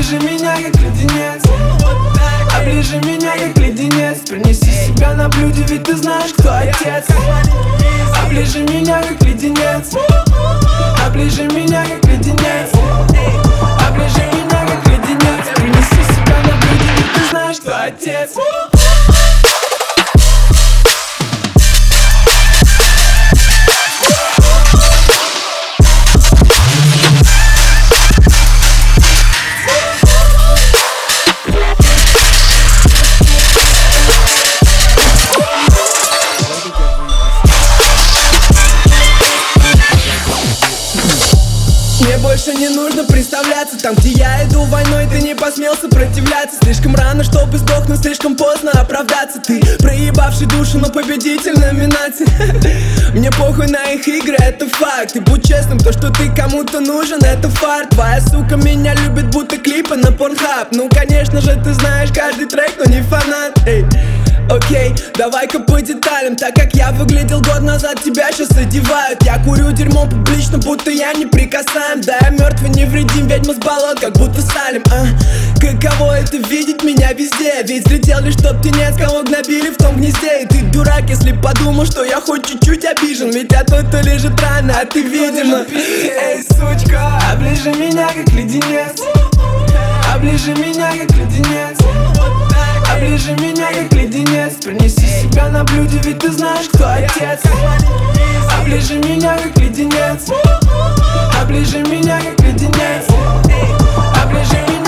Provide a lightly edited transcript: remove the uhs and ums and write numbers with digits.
Оближи меня, как леденец. Оближи меня, как леденец. Принеси себя на блюде, ведь ты знаешь, кто отец. Оближи меня, как леденец. Оближи меня, как леденец. Оближи меня, как леденец. Принеси себя на блюде, ведь ты знаешь, кто отец. Мне больше не нужно представляться. Там, где я иду войной, ты не посмел сопротивляться. Слишком рано, чтобы сдохнуть, слишком поздно оправдаться. Ты проебавший душу, но победитель номинации. Мне похуй на их игры, это факт. И будь честным, то, что ты кому-то нужен, это фарт. Твоя сука меня любит, будто клипы на Pornhub. Ну, конечно же, ты знаешь каждый трек, но не фанат. Эй. Окей, давай-ка по деталям. Так как я выглядел год назад, тебя сейчас одевают. Я курю дерьмо публично, будто я не прикасаем. Да я мертвый невредим, ведьма с болот, как будто Салим. Каково это видеть меня везде? Ведь взлетел лишь тот птенец, кого гнобили в том гнезде. И ты дурак, если подумал, что я хоть чуть-чуть обижен. Ведь я тот, кто лежит рано, а ты видимо. Эй, сучка, оближи меня, как леденец. Оближи меня, как леденец. Оближи меня, как леденец. Принеси себя на блюде, ведь ты знаешь, кто отец. Оближи меня, как леденец. Оближи меня, как леденец. Оближи меня.